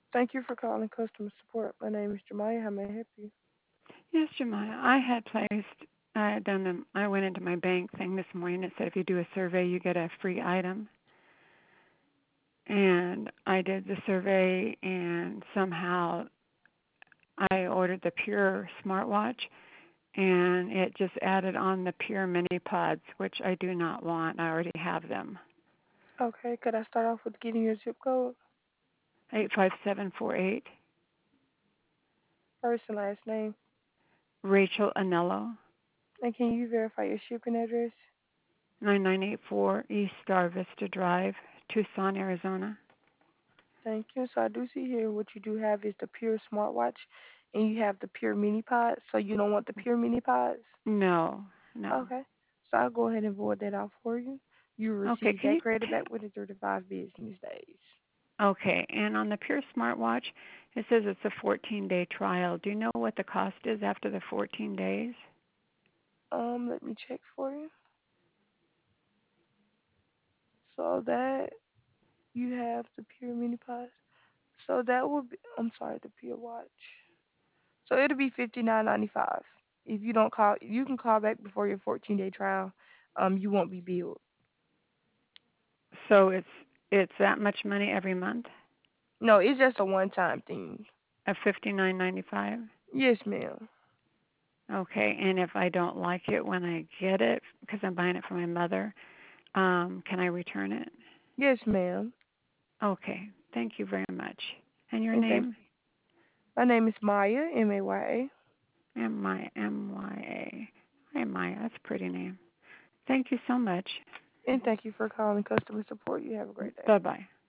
Thank you for calling customer support. My name is Jemiah. How may I help you? Yes, Jemima. I had placed, I had done them. I went into my bank thing this morning. It said if you do a survey, you get a free item. And I did the survey, and somehow I ordered the Pure smartwatch, and it just added on the Pure mini pods, which I do not want. I already have them. Okay, could I start off with getting your zip code, 85748. first and last name, Rachel Anello, and can you verify your shipping address? 9984 East Star Vista Drive, Tucson, Arizona. Thank you. So I do see here what you do have is the Pure smartwatch, and you have the Pure mini pods. So you don't want the Pure mini pods? No, no. Okay. So I'll go ahead and void that out for you. You will Okay, receive can that you credit back within 35 business days. Okay, and on the Pure smartwatch, it says it's a 14-day trial. Do you know what the cost is after the 14 days? Let me check for you. So that you have the Pure mini pods. So that will be, I'm sorry, the Pure watch. So it'll be 59.95. If you don't call, you can call back before your 14-day trial. You won't be billed. So it's that much money every month No, it's just a one-time thing. at 59.95. Yes, ma'am. Okay, and if I don't like it when I get it because I'm buying it for my mother, can I return it? Yes, ma'am. Okay, thank you very much. And your And thank. name? My name is Maya, M-A-Y-A. Mya. Hi Maya, that's a pretty name. Thank you so much. And thank you for calling customer support. You have a great day. Bye bye.